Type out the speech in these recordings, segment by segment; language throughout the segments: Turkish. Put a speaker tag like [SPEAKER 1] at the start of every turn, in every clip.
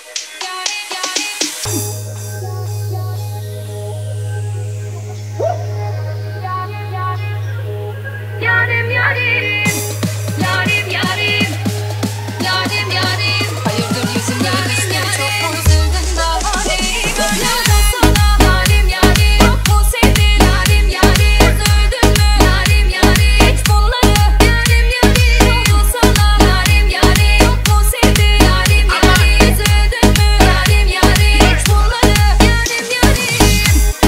[SPEAKER 1] Yarim yarim, yarim yarim, yarim yarim. Hayırdır yüzümde niye çok mu üzüldün da halim? Böyle sana yarim yarim, çok mu sevdin yarim yarim? Üzüldün mü yarim yarim? Hiç bunları yarim yarim. Oldu sana yarim yarim, çok mu sevdin yarim yarim? Üzüldün mü yarim yarim? Hiç bunları yarim yarim.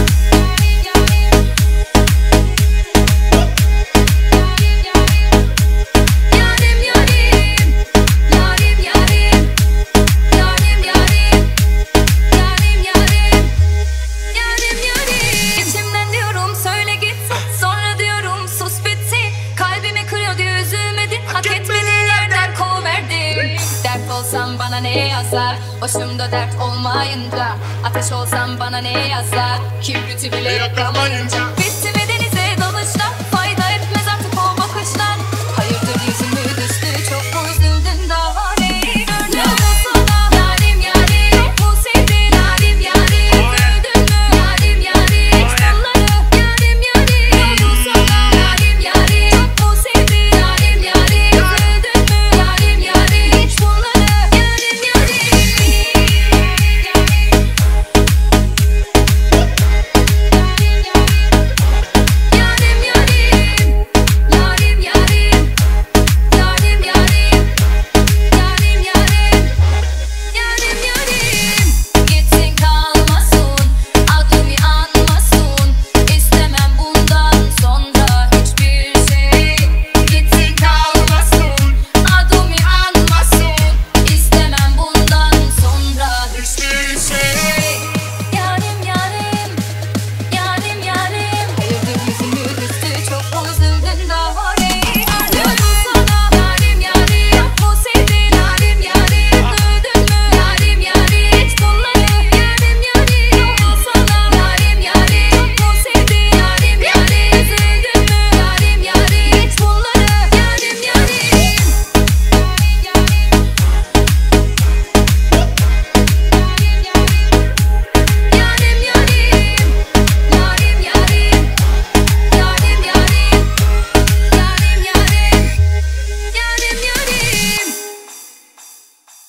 [SPEAKER 1] İçimden diyorum söyle gitsin, sonra diyorum sus bitsin. Kalbimi kırıyor diye üzülmedin, hak etmediğin yerden kovuverdim. Dert olsam bana ne yazar, başımda dert olmayınca. Ateş olsam bana ne yazar, kibriti bile yakamayınca. Bitti mi